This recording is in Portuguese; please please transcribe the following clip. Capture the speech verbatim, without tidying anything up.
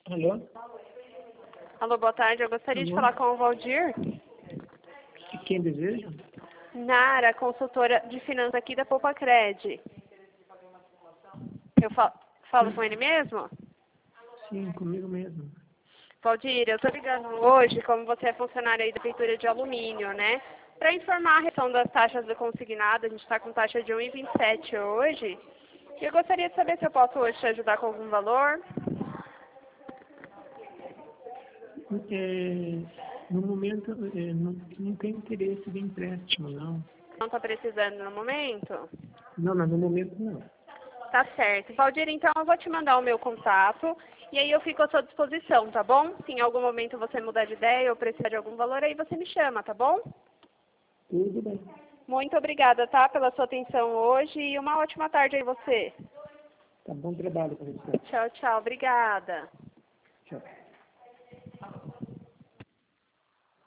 Alô? Alô, boa tarde. Eu gostaria Alô? de falar com o Valdir. E quem deseja? Nara, consultora de finanças aqui da Poupacred. Eu falo, falo com ele mesmo? Sim, comigo mesmo. Valdir, eu estou ligando hoje, como você é funcionário aí da Prefeitura de Alumínio, né? Para informar a redução das taxas do consignado, a gente está com taxa de um vírgula vinte e sete hoje. E eu gostaria de saber se eu posso hoje te ajudar com algum valor. É, no momento, é, não, não tem interesse de empréstimo, não. Não está precisando no momento? Não, mas no momento não. Tá certo. Valdir, então eu vou te mandar o meu contato e aí eu fico à sua disposição, tá bom? Se em algum momento você mudar de ideia ou precisar de algum valor, aí você me chama, tá bom? Tudo bem. Muito obrigada, tá, pela sua atenção hoje e uma ótima tarde aí você. Tá bom trabalho para você. Tchau, tchau. Obrigada. Tchau.